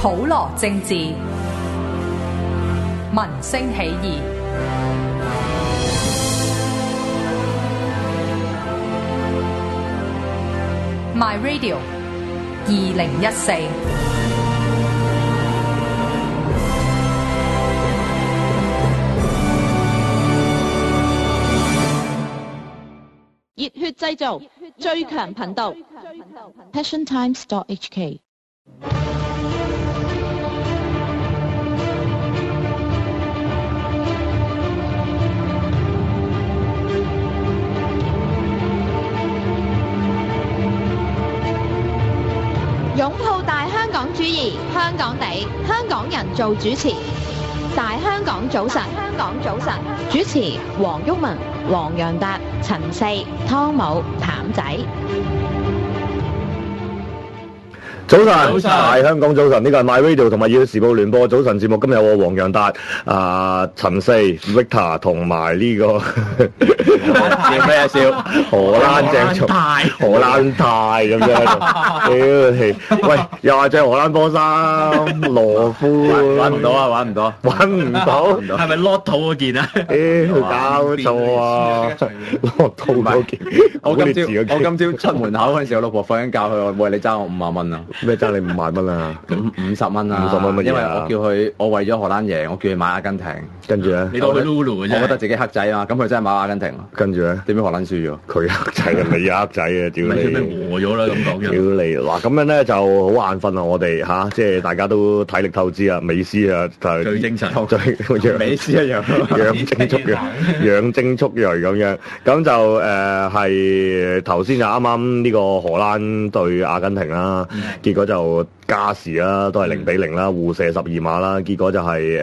普羅政治，民聲起義。My Radio 2014。 熱血製造，最強頻道 PassionTimes.hk。擁抱大香港主義，香港地，香港人做主持。大香港早晨，香港早晨，主持黃毓民、黃洋達、陳四、湯姆、譚仔。 早晨，大香港早晨，呢個係 My Radio 同埋熱血時報聯播早晨節目。今日有我黃洋達、陳四、Victor 同埋呢個笑咩笑？荷蘭鄭松、荷蘭泰咁樣。屌，喂，又話着荷蘭波衫，羅夫揾唔到啊，揾唔到，揾唔到， 係咪 Lotto 嗰件啊？ 屌，搞錯啊！Lotto嗰件， 我今朝出門口嗰陣時，我老婆瞓緊覺，佢話：喂，你爭我5萬蚊啊！ 咩爭你5萬蚊啊 ？50蚊啊 ！50蚊乜嘢啊？ 因為我叫佢，我為咗荷蘭贏，我叫佢買阿根廷。 跟住咧， 你當佢 Lulu 嘅啫。 我覺得自己黑仔啊，咁佢真係買阿根廷。 跟住咧， 點解荷蘭輸咗？ 佢黑仔啊，你黑仔啊！屌你！ 咩和咗啦咁講嘅。 屌你！嗱咁樣咧就好眼瞓啊！我哋嚇，即係大家都體力透支啊！美斯啊，就最精神， 最美斯一樣， 養精蓄銳咁樣。咁就係頭先就啱啱呢個荷蘭對阿根廷啦，結果就加時啦，都係0-0啦，互射12碼啦，結果就係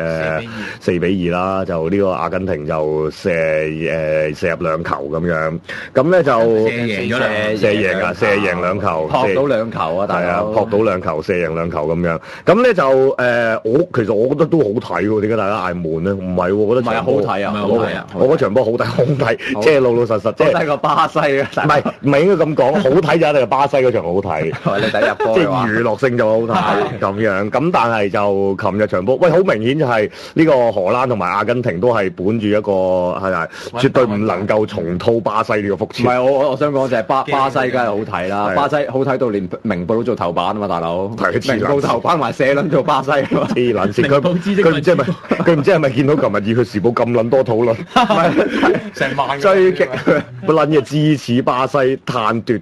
4-2啦，就呢個阿根廷就射入兩球咁樣，咁咧就射贏兩球， 撲到兩球啊！大家撲到兩球，射贏兩球咁樣，咁咧就其實我覺得都好睇喎，點解大家嗌悶咧？唔係喎，我覺得場波好睇啊， 好睇啊！我覺得場波好睇，好睇，即係老老實實，即係睇過巴西嘅， 唔係應該咁講，好睇就一定係巴西嗰場好睇， 你第一入波即係娛樂性就好睇咁樣，咁但係就琴日場波，喂，好明顯就係呢個荷蘭同埋阿根廷都係本住一個係絕對唔能夠重蹈巴西呢個覆轍。 唔係我想講就係巴西梗係好睇啦，巴西好睇到連明報都做頭版啊嘛，大佬。明報頭版埋社論做巴西啊嘛。黐撚線，佢唔知係咪見到琴日《熱血時報》咁撚多討論， 成萬追擊乜撚嘢支持巴西貪奪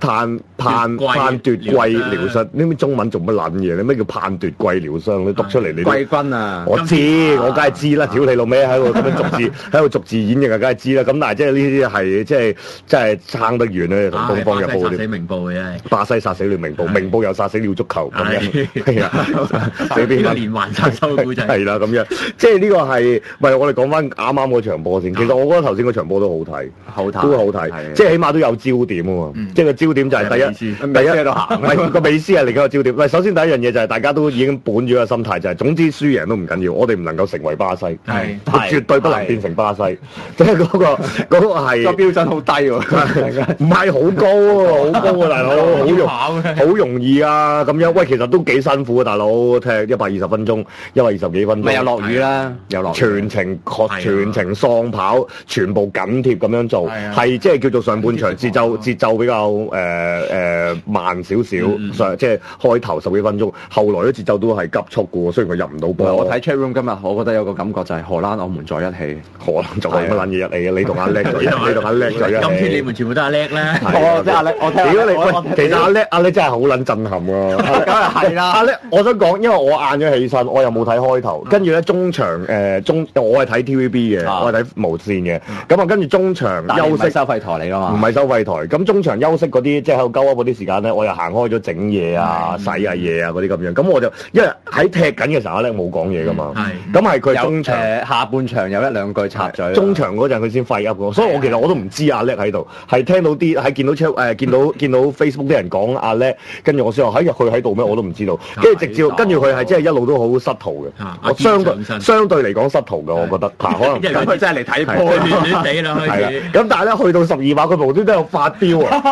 季療傷，呢啲中文做乜撚嘢？你咩叫盼奪季療傷？你讀出嚟你季軍啊！ 我知，我梗係知啦！屌你老味喺度咁樣逐字演繹啊，梗係知啦。咁但係即係呢啲係即係真係撐得遠咧，同東方日報殺死明報嘅真係。 巴西殺死了明報，明報又殺死了足球咁樣。係啊，死邊連環殺手故仔。 係啦，咁樣即係呢個係，喂，我哋講翻啱啱嗰場波先。其實我覺得頭先嗰場波都好睇，都好睇，即係起碼都有焦點啊嘛。即係個焦點就係第一。喺度行，唔係個美斯係另一個焦點。喂，首先第一樣嘢就係大家都已經本住個心態，就係總之輸贏都唔緊要，我哋唔能夠成為巴西，係絕對不能變成巴西。即係嗰個係個標準好低喎，唔係好高喎，好高喎，大佬，好容易啊咁樣。喂，其實都幾辛苦啊，大佬，踢120分鐘，120幾分鐘， 咪又落雨啦，又落全程喪跑，全部緊貼咁樣做，係即係叫做上半場節奏比較慢少少，即係開頭10幾分鐘，後來啲節奏都係急速嘅喎。雖然佢入唔到波， 我睇 chat room 今日，我覺得有個感覺就係荷蘭我們在一起， 荷蘭就係乜撚嘢一起啊！你同阿叻在一起，你同阿叻在一起。 今天你們全部都係叻啦！ 我即係阿叻，我聽你，其實阿叻真係好撚震撼喎！ 梗係係啦， 阿叻，我想講，因為我晏咗起身，我又冇睇開頭，跟住咧中場我係睇 TVB 嘅，我係睇無線嘅，咁啊跟住中場休息收費台嚟㗎嘛， 唔係收費台，咁中場休息嗰啲即係喺度鳩噏嗰啲時間咧，我又行開咗整嘢啊、洗下嘢啊嗰啲咁樣，咁我就因為喺踢緊嘅時候咧冇講嘢噶嘛，咁係佢中場下半場有一兩句插嘴， 中場嗰陣佢先廢噏嘅，所以我其實我都唔知阿叻喺度，係聽到啲係見到 Facebook 啲人講阿叻，跟住我先話佢喺度咩？我都唔知道，跟住直接跟住佢係即係一路都好失途嘅，我相對嚟講失途嘅，我覺得可能咁佢真係嚟睇波亂亂地啦， 係啦，咁但係咧去到12碼佢無端端有發飆啊！ 點啦？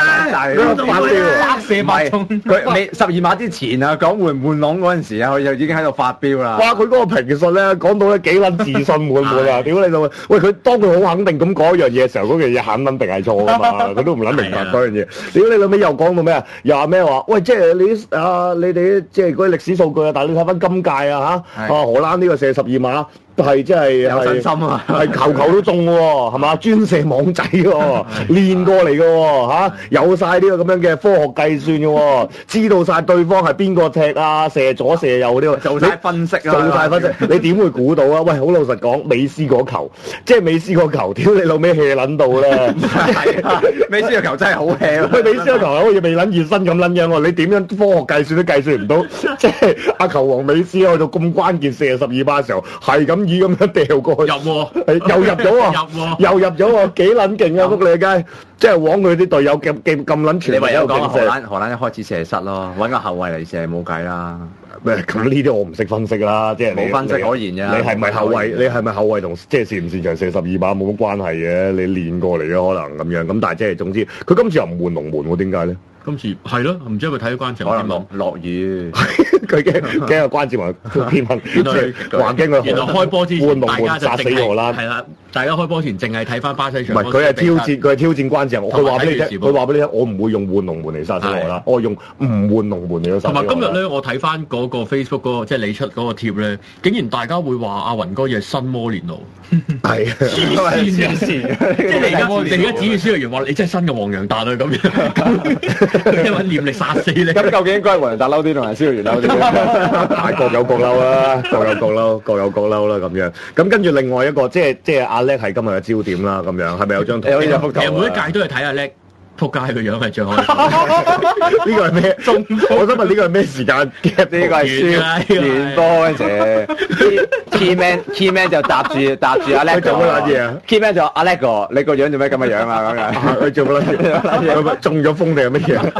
發射八中，佢未12碼之前啊，講換唔換籠嗰陣時啊，佢就已經喺度發飆啦。 哇！佢嗰個評述咧講到咧幾撚自信滿滿啊！屌你老味！喂，佢當佢好肯定咁講一樣嘢嘅時候，嗰樣嘢肯定係錯噶嘛，佢都唔撚明白嗰樣嘢。屌你老味又講到咩啊？又話咩話？喂，即係你哋即係嗰啲歷史數據啊，但係你睇翻今屆啊嚇，荷蘭呢個射12碼。係即係有信心啊！ 係球都中喎，係嘛？專射網仔喎，練過嚟嘅喎嚇，有晒呢個咁樣嘅科學計算嘅喎，知道晒對方係邊個踢啊，射左射右呢個， 做晒分析啊！ 做晒分析，你點會估到啊？喂，好老實講，美斯嗰球，即係美斯嗰球，屌你老味 hea 撚到咧！ 美斯個球真係好 hea， 喂，美斯個球好似未撚熱身咁撚樣喎，你點樣科學計算都計算唔到，即係阿球王美斯去到咁關鍵射12碼嘅時候，係咁。咁樣掉過去，又入咗喎，又入咗喎，幾撚勁啊！福利街，即係往佢啲隊友咁撚全。 你唯有講荷蘭一開始射失咯，揾個後衞嚟射冇計啦。 咩咁呢啲我唔識分析啦，即係冇分析可言啫。 你係咪後衞？你係咪後衞同即係擅唔擅長射12碼冇乜關係嘅？你練過嚟嘅可能咁樣，咁但係即係總之，佢今次又唔換龍門喎？點解咧？ 今次係咯，唔知佢睇關節可能落雨， 佢驚個關節雲偏問，話驚佢。 原來開波之前大家就淨係係啦，大家開波前淨係睇翻巴西場。 唔係佢係挑戰關節雲。佢話俾你聽，我唔會用換龍門嚟殺死我啦，我用唔換龍門嚟殺死我。 同埋今日咧，我睇翻嗰個 Facebook 嗰個即係你出嗰個貼咧，竟然大家會話阿雲哥係新摩連奴。 係黐線，即係你而家指住蕭若元話你真係新嘅黃洋達啊咁樣，因為念力殺死你。 咁究竟應該係黃洋達嬲啲定係蕭若元嬲啲？ 大各有各嬲啦，各有各嬲，各有各嬲啦咁樣。咁跟住另外一個即係阿叻係今日嘅焦點啦，咁樣係咪有張圖？ 其實每一屆都係睇阿叻。仆街個樣係最好。呢個係咩？我想問呢個係咩時間？呢個係傳波嗰陣時 ，Key Man 就搭住阿叻做乜撚嘢啊 ？Key Man 就阿叻哥，你個樣做咩咁嘅樣啊？咁樣佢做乜撚嘢？中咗風定係乜嘢？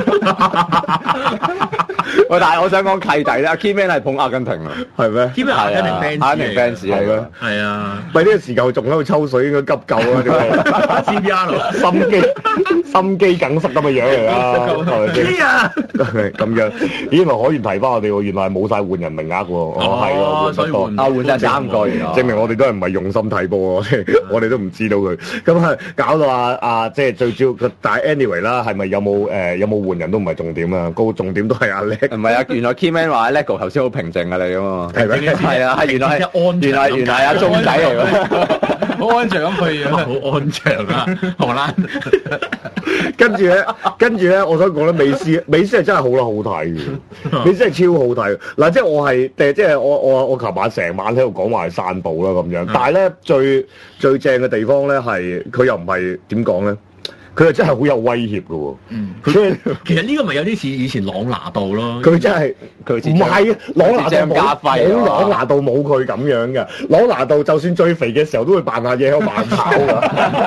喂，但係我想講契弟啦 ，Key Man 係捧阿根廷啊， 係咩 ？Key Man 係阿根廷 fans 係咩？ 係啊， 喂，呢個時候仲喺度抽水，應該急救啊 ！CPR 心肌梗塞咁嘅樣嚟啦，咁樣，咦？咪可以提翻我哋喎，原來係冇晒換人名額喎，係喎， 所以換晒3個原來， 證明我哋都係唔係用心睇波喎，我哋都唔知道佢，咁係搞到即係最主要，但係 anyway 啦，係咪有冇換人都唔係重點啊，個重點都係阿叻， 唔係啊，原來 Key Man 話阿 Lego 頭先好平靜啊你㗎嘛， 係咩？ 係啊，係原來係阿鐘仔嚟㗎， 好安詳咁去，好安詳啊，荷蘭。 跟住咧，我想講咧，美斯係真係好啦，好睇嘅，美斯係超好睇。嗱，即係我係即係我琴晚成晚喺度講話係散步啦咁樣，但係咧最正嘅地方咧係佢又唔係點講咧？佢係真係好有威脅嘅喎， 其實呢個咪有啲似以前朗拿度咯。 佢真係唔係朗拿度冇朗拿度冇佢咁樣嘅。朗拿度就算最肥嘅時候都會扮下嘢喺度慢跑㗎。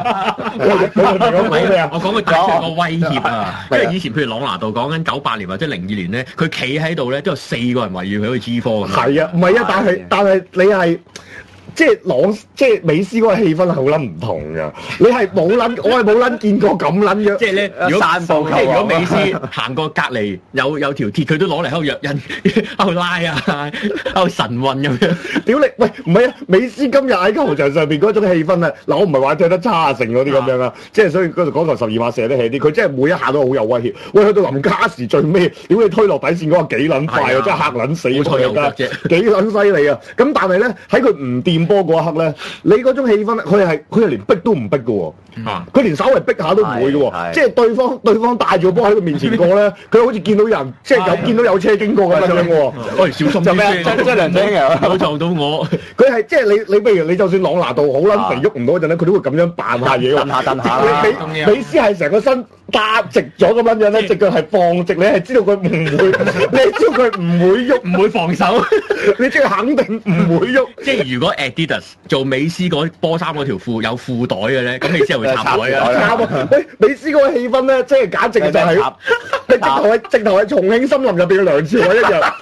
我講佢帶出個威脅啊！因為以前譬如朗拿度講緊98年或者02年咧，佢企喺度咧都有4個人圍住佢好似 G4咁。 係啊，唔係啊，但係你係。即係美斯嗰個氣氛係好撚唔同㗎，你係冇撚，我係冇撚見過咁撚樣。 即係咧，如果如果美斯行過隔離有條鐵，佢都攞嚟喺度約人，喺度拉啊，喺度神運咁樣。屌你，喂，唔係啊，美斯今日喺球場上邊嗰種氣氛啊，嗱，我唔係話踢得差成嗰啲咁樣啊，即係所以嗰球12碼射得起啲，佢真係每一下都好有威脅。喂，去到臨加時最尾，屌你推落底線嗰個幾撚快啊，真係嚇撚死我啊！幾撚犀利啊！咁但係咧喺佢唔掂波嗰一刻咧，你嗰種氣氛，佢係連逼都唔逼嘅喎，佢連稍微逼下都唔會嘅喎，即係對方帶住個波喺佢面前過咧，佢好似見到人，即係見到有車經過咁樣喎，喂，小心啲先， 即係梁振英啊， 冇撞到我， 佢係即係你譬如你就算朗拿度好撚肥喐唔到嗰陣咧，佢都會咁樣扮下嘢喎， 蹬下， 美斯係成個身打直咗咁樣咧，隻腳係放直，你係知道佢唔會，你係知道佢唔會喐， 唔會防守， 你即係肯定唔會喐。 即係如果 Adidas 做美斯嗰波衫嗰條褲有褲袋嘅咧，咁你之後會插袋啊！ 插啊！美斯嗰個氣氛咧，即係簡直就係直頭係重慶森林入邊嘅梁朝偉一樣，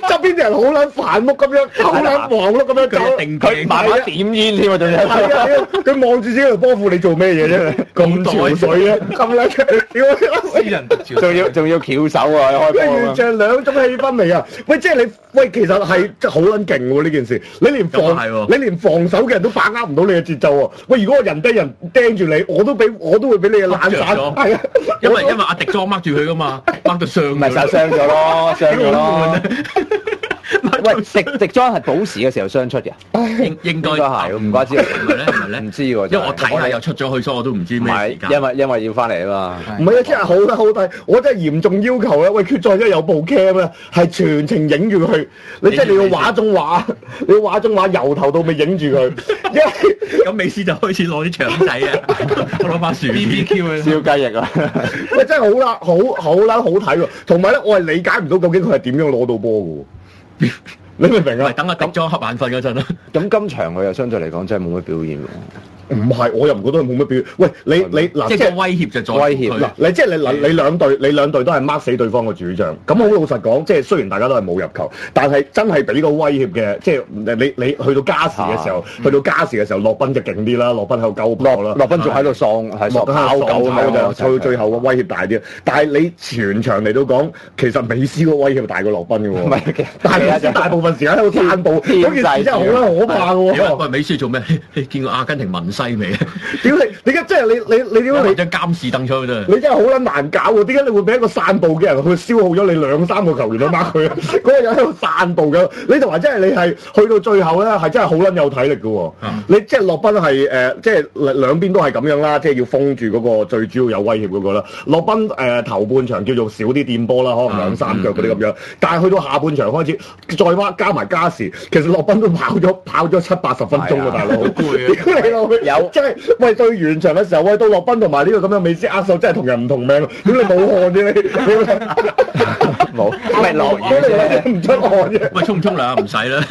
側邊啲人好撚煩碌咁樣，好撚忙碌咁樣走， 佢慢慢點煙添啊，仲要係啊！佢望住自己條波褲，你做咩嘢啫？咁潮水啊！咁撚屌！ 私人獨潮， 仲要翹手啊！開波啊！ 完全兩種氣氛嚟啊！喂，即係你喂，其實係真係好撚勁喎呢件事。你連防守嘅人都把握唔到你嘅節奏喎。喂，如果人盯住你，我都會俾你嘅懶散。係啊， 因為阿迪莊掹住佢噶嘛，掹到傷， 咪就傷咗咯，傷咗咯。喂，迪莊係補時嘅時候傷出嘅， 應該係，唔怪之。 係咪咧？ 唔知喎，因為我睇下又出咗去，所以我都唔知咩時間。 因為要翻嚟啊嘛。 唔係啊，真係好睇，我真係嚴重要求咧。喂，決賽真係有部 cam 咧，係全程影住佢。你即係你要畫中畫，由頭到尾影住佢。因為咁美斯就開始攞啲腸仔啊，攞把薯 BBQ 啊， 燒雞翼啊。 喂，真係好睇喎。同埋咧，我係理解唔到究竟佢係點樣攞到波嘅喎。你明唔明啊？ 等阿迪莊瞌眼瞓嗰陣啦。 咁今場佢又相對嚟講真係冇乜表現喎。 唔係，我又唔覺得佢冇乜表現。喂，你嗱， 即係威脅就再威脅嗱，你即係你兩隊都係 mark 死對方嘅主將。咁好老實講，即係雖然大家都係冇入球，但係真係俾個威脅嘅，即係你去到加時嘅時候，洛賓就勁啲啦。洛賓喺度鳩波啦， 洛賓仲喺度喪跑狗咁樣， 到最後個威脅大啲。但係你全場嚟到講，其實美斯個威脅大過洛賓嘅喎。唔係，但係美斯大部分時間喺度散步，嗰件事真係好可怕嘅喎。 喂，美斯做咩？你見過阿根廷文西未啊？ 屌你而家真係你點解你張監視凳出去啫？ 你真係好撚難搞喎！點解你會俾一個散步嘅人去消耗咗你2-3個球員去 mark 佢啊？嗰個人喺度散步嘅，你同埋真係你係去到最後咧，係真係好撚有體力嘅喎。你即係洛賓係即係兩邊都係咁樣啦，即係要封住嗰個最主要有威脅嗰個啦。洛賓頭半場叫做少啲掂波啦，可能2-3腳嗰啲咁樣，但係去到下半場開始再加埋加時，其實洛賓都跑咗70-80分鐘嘅大佬，好攰啊！屌你老味！即係喂對完場嘅時候，喂到洛賓同埋呢個咁樣美斯握手，真係同人唔同命。點你冇汗啫你？ 冇，咪落雨唔出汗啫。 喂，沖唔沖涼唔使啦。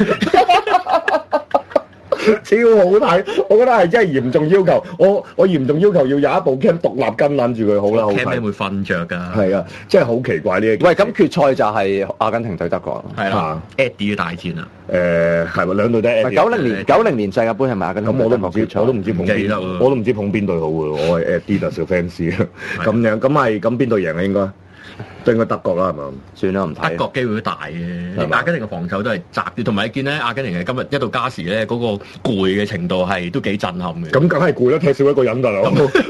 超好睇，我覺得係真係嚴重要求。我嚴重要求要有一部 cam 獨立跟攬住佢，好啦，好睇。 cam 會瞓着㗎。係啊，真係好奇怪呢一件。 喂，咁決賽就係阿根廷對德國。 係啦，Eddie 嘅大戰啊。 係喎，兩隊都係 Eddie。 90年世界盃係咪阿根廷？ 咁我都唔知捧邊，我都唔知捧邊隊好喎。我係 Adidas 嘅 fans 咁樣，咁邊隊贏啊？應該都應該德國啦，係嘛？算啦，唔睇。德國機會都大嘅，阿根廷嘅防守都係窄啲，同埋你見咧阿根廷嘅今日一到加時咧，嗰個攰嘅程度係都幾震撼嘅。咁梗係攰啦，踢少一個人㗎啦。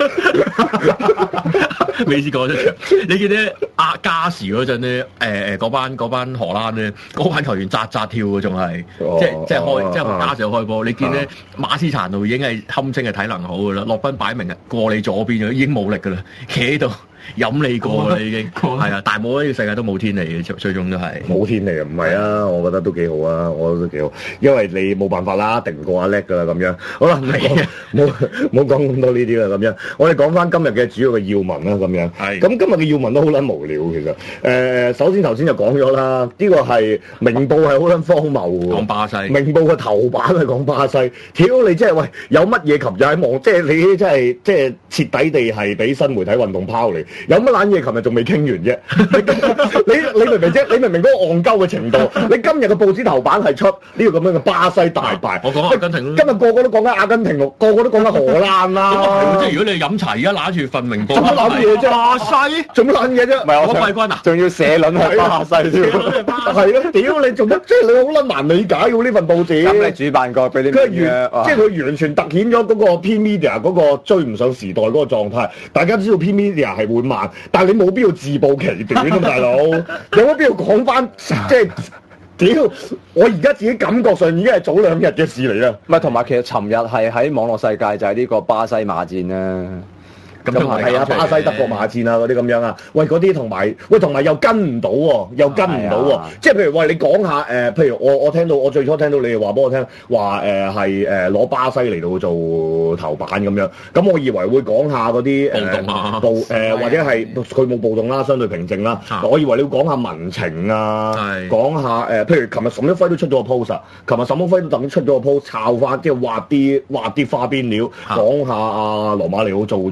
未試過出場，你見咧加時嗰陣咧，嗰班荷蘭咧，嗰班球員扎跳嘅仲係，即係加時開波。你見咧馬斯查奴已經係堪稱係體能好㗎啦，洛賓擺明係過你左邊咗，已經冇力㗎啦，企喺度。飲你過啦已經，係啊！但係冇呢個世界都冇天理嘅，最終都係冇天理啊！唔係啊，我覺得都幾好啊，我覺得都幾好，因為你冇辦法啦，定唔過阿叻噶啦咁樣。好啦，冇講咁多呢啲啦咁樣。我哋講翻今日嘅主要嘅要聞啦咁樣。係。咁今日嘅要聞都好撚無聊其實。首先頭先就講咗啦，呢個係明報係好撚荒謬嘅。 講巴西。 明報嘅頭版係講巴西，屌你真係喂，有乜嘢琴日喺網，即係你真係即係徹底地係俾新媒體運動拋離。有乜撚嘢？琴日仲未傾完啫！你明唔明啫？你明唔明嗰個戇鳩嘅程度？你今日嘅報紙頭版係出呢個咁樣嘅巴西大敗。 我講阿根廷。 今日個個都講緊阿根廷，個個都講緊荷蘭啦。 即係如果你飲茶而家揦住份明報， 做乜撚嘢啫？ 巴西做乜撚嘢啫？ 唔係我季軍啊？ 仲要社論係巴西添。 係咯，屌你做乜？即係你好撚難理解喎呢份報紙。 咁你主辦國俾啲咩即係佢完全突顯咗嗰個 P Media 嗰個追唔上時代嗰個狀態。大家知道 P Media 係會慢，但係你冇必要自暴其短啊，大佬！有乜必要講翻？即係屌！我而家自己感覺上已經係早2日嘅事嚟啦。 唔係，同埋其實尋日係喺網絡世界就係呢個巴西馬戰啦。 咁係啊，巴西德國馬戰啊嗰啲咁樣啊，喂嗰啲同埋又跟唔到喎，即係譬如喂你講下譬如我最初聽到你哋話俾我聽話係攞巴西嚟到做頭版咁樣，咁我以為會講下嗰啲或者係佢冇暴動啦，相對平靜啦。我以為你會講下民情啊，講下譬如琴日沈一輝都出咗個 post 啊，琴日沈一輝都等出咗個 post 抄翻，即係畫啲花邊料，講下阿羅馬尼奧做咗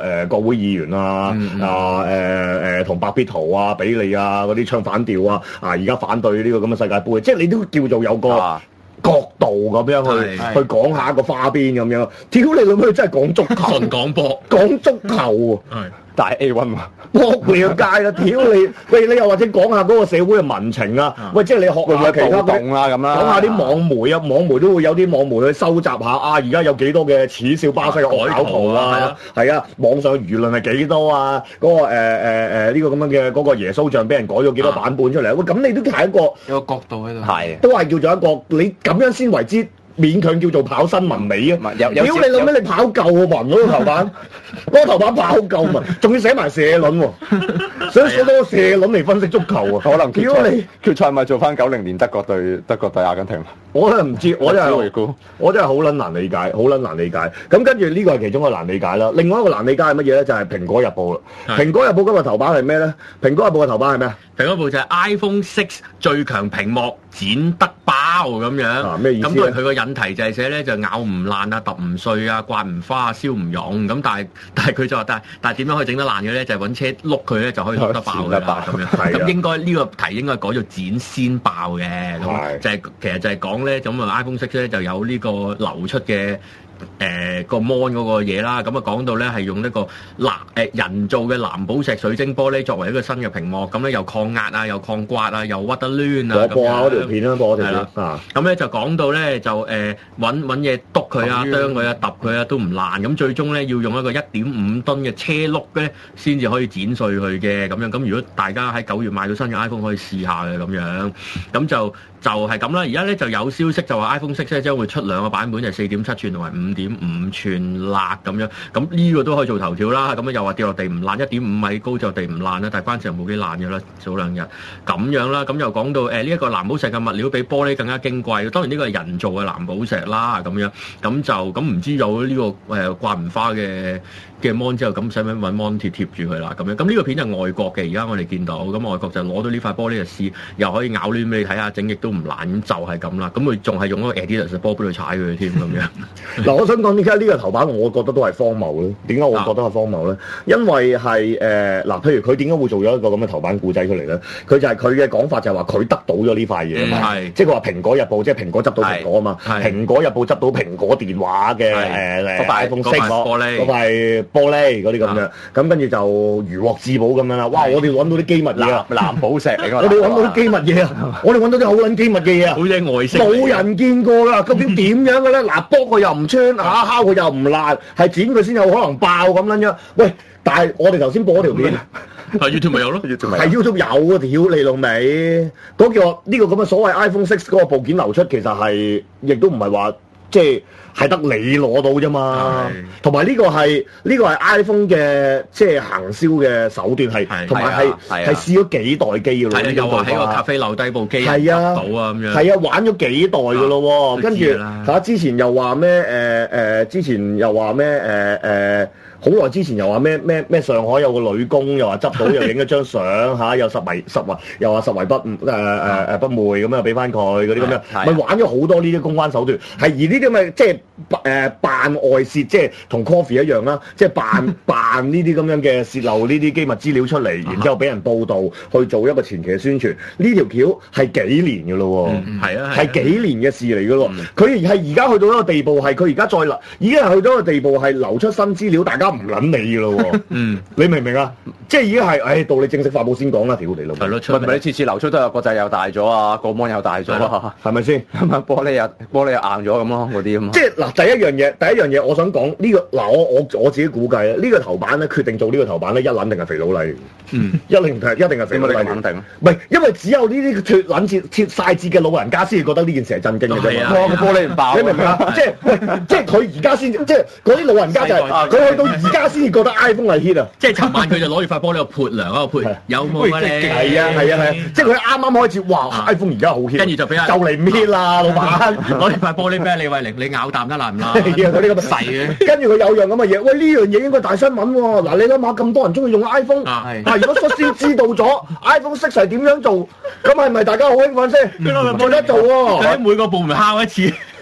國會議員啊，同白必圖啊、比利啊嗰啲唱反調啊，而家反對呢個咁嘅世界盃，即係你都叫做有個角度咁樣去講下個花邊咁樣。屌你老母，真係講足球， 純講波， 講足球喎。 大 A1 嘛， 撲你個街啦！屌你，喂你又或者講下嗰個社會嘅民情啊，喂即係你學下其他動啦咁啦， 講下啲網媒啊，網媒都會有啲網媒去收集下而家有幾多嘅恥笑巴西嘅惡搞圖啊，係啊，網上輿論係幾多啊？嗰個呢個咁樣嘅嗰個耶穌像俾人改咗幾多版本出嚟？喂，咁你都係一個有個角度喺度， 係都係叫做一個你咁樣先為之。勉強叫做跑新聞尾啊！屌你老味，你跑夠文嗰個頭版，嗰個頭版跑夠文，仲要寫埋社論喎，想寫到個社論嚟分析足球啊！可能屌你決賽咪做翻90年德國對阿根廷？ 我真係唔知，我真係好撚難理解，好撚難理解。咁跟住呢個係其中一個難理解啦。另外一個難理解係乜嘢咧？就係《蘋果日報》啦。《蘋果日報》今日頭版係咩咧？《蘋果日報》嘅頭版係咩啊？ 蘋果日報就係 iPhone 6最強屏幕剪得爆咁樣。 咩意思？ 咁佢個引題就係寫咧就咬唔爛啊、揼唔碎啊、刮唔花啊、燒唔溶。咁但係佢就話但係點樣可以整得爛嘅咧？就係揾車碌佢咧就可以碌得爆㗎啦咁樣。咁應該呢個題應該改做剪先爆嘅。咁就係其實就係講咧咁啊 iPhone 6咧就有呢個流出嘅。個 mon 嗰個嘢啦，咁啊講到咧係用呢個人造嘅藍寶石水晶玻璃作為一個新嘅屏幕，咁咧又抗壓啊，又抗刮啊，又屈得攣啊， 播下嗰條片啦，播嗰條片啊，咁咧就講到咧就揾嘢篤佢啊、啄佢啊、揼佢啊都唔爛，咁最終咧要用一個1.5噸嘅車轆咧先至可以剪碎佢嘅咁樣。咁如果大家喺9月買到新嘅 iPhone 可以試下嘅咁樣，咁就係咁啦。而家咧就有消息就話 iPhone 6咧將會出2個版本，就係4.7寸同埋5.5寸辣咁樣。咁呢個都可以做頭條啦。咁又話跌落地唔爛，1.5米高就地唔爛啦。但係關鍵冇幾爛嘅啦，早2日咁樣啦。咁又講到呢一個藍寶石嘅物料比玻璃更加矜貴。當然呢個係人造嘅藍寶石啦，咁樣咁唔知有呢個刮唔花嘅 mon 之後，咁使唔使揾 mon 貼住佢啦？咁樣咁呢個片就外國嘅，而家我哋見到咁外國就攞到呢塊玻璃就試，又可以咬亂俾你睇下，整亦都唔爛，咁就係咁啦。咁佢仲係用嗰個 Adidas 嘅波杯去踩佢添咁樣。 嗱，我想講點解呢個頭版我覺得都係荒謬咧？點解我覺得係荒謬咧？因為係譬如佢點解會做咗一個咁嘅頭版故仔出嚟咧？佢就係佢嘅講法就係話佢得到咗呢塊嘢啊嘛，即係佢話蘋果日報即係蘋果執到蘋果啊嘛，蘋果日報執到蘋果電話嘅嗰塊 iPhone 6嗰塊玻璃嗰啲咁樣，咁跟住就如獲至寶咁樣啦。哇！我哋揾到啲機密嘢啊，藍寶石嚟㗎，我哋揾到啲機密嘢啊，我哋揾到啲好撚機密嘅嘢啊， 好似外星， 冇人見過㗎。究竟點樣嘅咧？嗱，剝佢又唔穿，敲佢又唔爛，係剪佢先有可能爆咁撚樣。喂，但係我哋頭先播嗰條片， YouTube 咪有咯， 係 YouTube 有啊，屌你老味！嗰個呢個咁嘅所謂 iPhone 6嗰個部件流出，其實係亦都唔係話即係得你攞到啫嘛。同埋呢個係 iPhone 嘅即係行銷嘅手段係，同埋係試咗幾代機㗎咯。 又話喺個咖啡留低部機， 係啊， 到啊咁樣。 係啊，玩咗幾代㗎咯喎，跟住之前又話咩之前又話咩好耐之前又話咩上海有個女工又話執到又影咗張相嚇，又又話十圍不昧咁樣俾翻佢嗰啲咁樣，咪玩咗好多呢啲公關手段。係而呢啲咪即係扮外泄，即係同 Coffee 一樣啦，即係扮呢啲咁樣嘅泄漏呢啲機密資料出嚟，然之後俾人報導去做一個前期嘅宣傳。呢條橋係幾年㗎咯喎，係幾年嘅事嚟㗎咯。佢係而家去到一個地步，係佢而家再流，已經係去到一個地步係流出新資料，大家唔撚你㗎咯喎，你明唔明啊？即係已經係，到你正式發佈先講啦，屌你老母！係咯， 唔係你次次流出都有個掣又大咗啊，個芒又大咗啊， 係咪先？ 玻璃又硬咗咁咯，嗰啲咁。 即係嗱，第一樣嘢，我想講呢個嗱，我自己估計咧，呢個頭版咧決定做呢個頭版咧，一撚定係肥佬黎，一定係肥佬黎肯定。唔係，因為只有呢啲脫撚切曬節嘅老人家先至覺得呢件事係震驚嘅啫。 個玻璃唔爆， 你明唔明啊？即係佢而家先，即係嗰啲老人家就係佢去到而家先至覺得 iPhone 係 hit 啊！ 即係尋晚佢就攞住塊玻璃度潑涼啊，潑有冇啊你？ 係啊！即係佢啱啱開始，哇 ！iPhone 而家好 hit， 跟住就俾人就嚟搣啦，老闆攞住塊玻璃俾李慧玲，你咬啖得爛唔爛？ 嗰啲咁細嘅，跟住佢有樣咁嘅嘢，喂呢樣嘢應該大新聞喎！嗱，你諗下咁多人中意用 iPhone，如果率先知道咗 iPhone 6係點樣做，咁係咪大家好興奮先？冇得做喎！ 喺每個部門敲一次。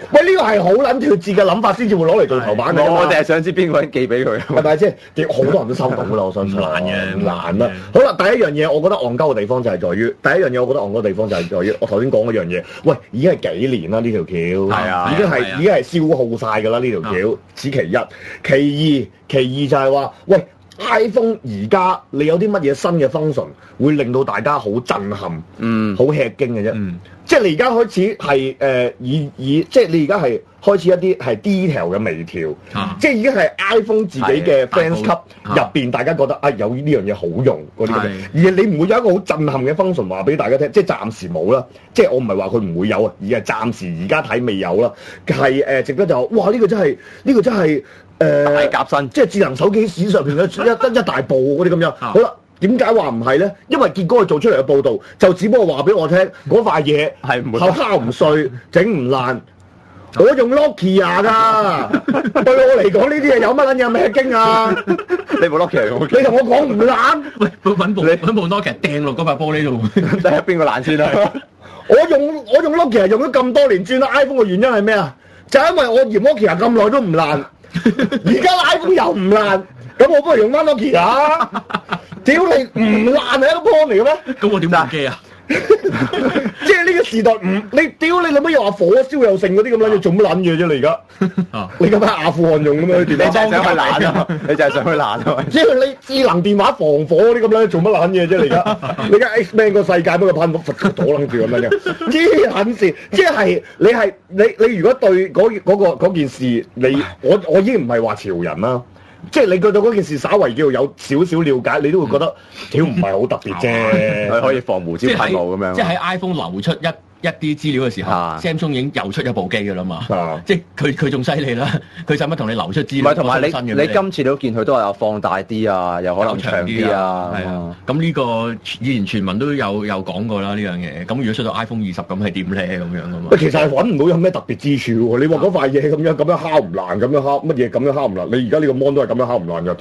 喂，呢個係好撚脫節嘅諗法先至會攞嚟做頭版嘅。 我哋係想知邊個人寄俾佢， 係咪先？好多人都收到㗎啦，我相信。難啦。好啦，第一樣嘢，我覺得戇鳩嘅地方就係在於，我頭先講嗰樣嘢。喂，已經係幾年啦呢條橋，係啊，已經係消耗晒㗎啦呢條橋。此其一，其二就係話，喂。iPhone 而家你有啲乜嘢新嘅 function 會令到大家好震撼，好吃驚嘅啫。即係你而家開始係即係你而家係開始一啲係 detail 嘅微調，即係已經係 iPhone 自己嘅 fans 級入邊，大家覺得有呢樣嘢好用嗰啲嘅，而你唔會有一個好震撼嘅 function 話俾大家聽，即係暫時冇啦。即係我唔係話佢唔會有啊，而係暫時而家睇未有啦。係值得就哇呢個真係。大革新，即係智能手機史上邊嘅一大步嗰啲咁樣。好啦，點解話唔係咧？因為結果佢做出嚟嘅報導，就只不過話俾我聽，嗰塊嘢係敲唔碎、整唔爛。我用 Nokia 㗎，對我嚟講呢啲嘢有乜撚嘢咩驚啊？ 你部 Nokia 用？ 你同我講唔爛？ 喂，揾部 Nokia 掟落嗰塊玻璃度， 睇下邊個爛先啦。 我用 Nokia 用咗咁多年，轉到 iPhone 嘅原因係咩啊？就係因為我嫌 Nokia 咁耐都唔爛。而家 iPhone 又唔爛，咁我不如用翻 Nokia。屌你唔爛係一個 point 嚟嘅咩？ 咁我點打機啊？ 即係呢個時代你屌你乜又話火燒又剩嗰啲咁樣，你做乜撚嘢啫？你而家你咁喺阿富汗用咁樣電話， 你就係想去爛啊！你就係想去爛啊！ 即係你智能電話防火嗰啲咁樣，做乜撚嘢啫？你而家 X-Men 個世界不過噴火躲撚住咁樣嘅，黐撚線！即係你如果對嗰件事，我已經唔係話潮人啦。即係你對到嗰件事稍為叫有少少了解，你都會覺得屌唔係好特別啫， 佢可以防胡椒噴霧咁樣。 即係喺 iPhone 流出一啲資料嘅時候，Samsung 已經又出一部機㗎啦嘛。即係佢仲犀利啦，佢使乜同你流出資料？唔係，同埋你今次都見佢都係有放大啲啊，又可能長啲啊。 係啊，咁呢個以前傳聞都有講過啦呢樣嘢。咁如果出到 iPhone 20咁係點咧？咁樣㗎嘛。 其實係揾唔到有咩特別之處喎。你話嗰塊嘢咁樣敲唔爛，咁樣敲乜嘢咁樣敲唔爛？你而家呢個 mon 都係咁樣敲唔爛㗎。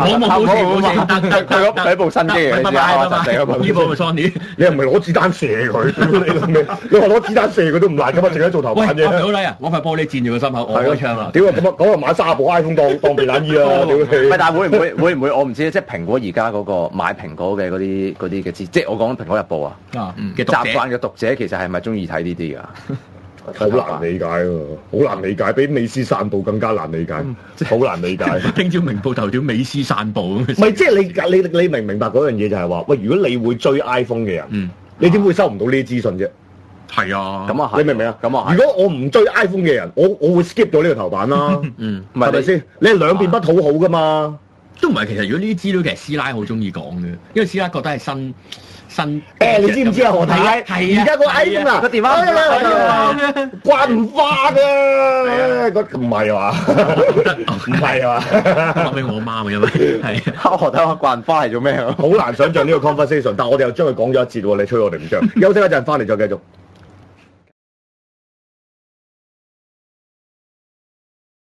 冇佢部新機嘅， 呢部係 Sony。 你又唔係攞子彈射佢？你話攞子彈射佢都唔爛㗎嘛，淨係做頭版啫。 好啦，我塊玻璃佔住個心口，我開槍啦。 屌啊！咁啊買30部 iPhone 當避彈衣啦！屌你！ 但係會唔會我唔知，即係蘋果而家嗰個買蘋果嘅嗰啲嘅即係我講蘋果日報啊嘅習慣嘅讀者其實係咪中意睇呢啲㗎？ 好難理解喎，好難理解，比美斯散步更加難理解，好難理解。 聽朝明報頭條美斯散步咁。 唔係，即係你明唔明白嗰樣嘢就係話，喂，如果你會追 iPhone 嘅人，你點會收唔到呢啲資訊啫？ 係啊， 咁啊， 你明唔明啊？ 咁啊， 如果我唔追 iPhone 嘅人，我會 skip 到呢個頭版啦。係咪先？你係兩邊不討好噶嘛？ 都唔係，其實如果呢啲資料其實師奶好中意講嘅，因為師奶覺得係新。 你知唔知啊？何太太而家個 iPhone 啊，個電話慣唔化嘅，唔係啊嘛，唔係啊嘛， 講俾我媽咪因為係何太太慣唔化係做咩啊？ 好難想像呢個 conversation，但係我哋又將佢講咗一節喎，你吹我哋唔脹。休息一陣，翻嚟再繼續。